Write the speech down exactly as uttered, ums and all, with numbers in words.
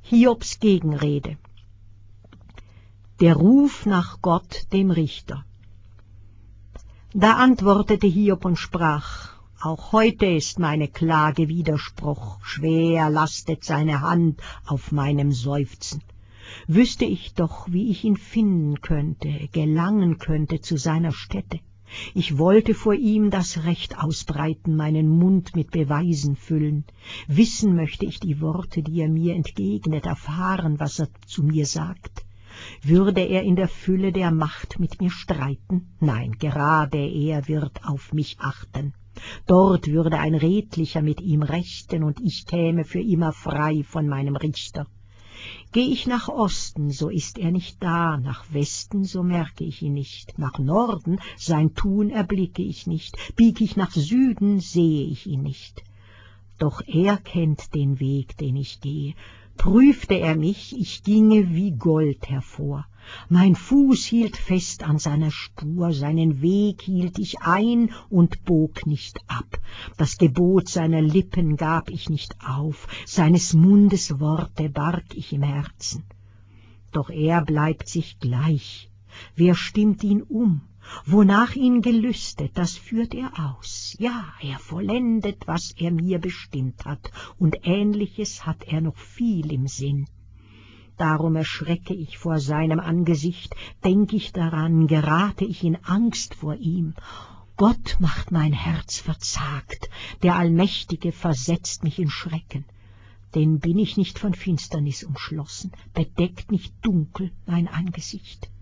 Hiobs Gegenrede. Der Ruf nach Gott, dem Richter. Da antwortete Hiob und sprach: Auch heute ist meine Klage Widerspruch, schwer lastet seine Hand auf meinem Seufzen. Wüsste ich doch, wie ich ihn finden könnte, gelangen könnte zu seiner Stätte. Ich wollte vor ihm das Recht ausbreiten, meinen Mund mit Beweisen füllen. Wissen möchte ich die Worte, die er mir entgegnet, erfahren, was er zu mir sagt. Würde er in der Fülle der Macht mit mir streiten? Nein, gerade er wird auf mich achten. Dort würde ein Redlicher mit ihm rechten, und ich käme für immer frei von meinem Richter. Geh ich nach Osten, so ist er nicht da, nach Westen, so merke ich ihn nicht, nach Norden, sein Tun erblicke ich nicht, bieg ich nach Süden, sehe ich ihn nicht. Doch er kennt den Weg, den ich gehe. Prüfte er mich, ich ginge wie Gold hervor. Mein Fuß hielt fest an seiner Spur, seinen Weg hielt ich ein und bog nicht ab. Das Gebot seiner Lippen gab ich nicht auf, seines Mundes Worte barg ich im Herzen. Doch er bleibt sich gleich. Wer stimmt ihn um? Wonach ihn gelüstet, das führt er aus. Ja, er vollendet, was er mir bestimmt hat, und Ähnliches hat er noch viel im Sinn. Darum erschrecke ich vor seinem Angesicht, denk ich daran, gerate ich in Angst vor ihm. Gott macht mein Herz verzagt, der Allmächtige versetzt mich in Schrecken. Denn bin ich nicht von Finsternis umschlossen, bedeckt nicht dunkel mein Angesicht.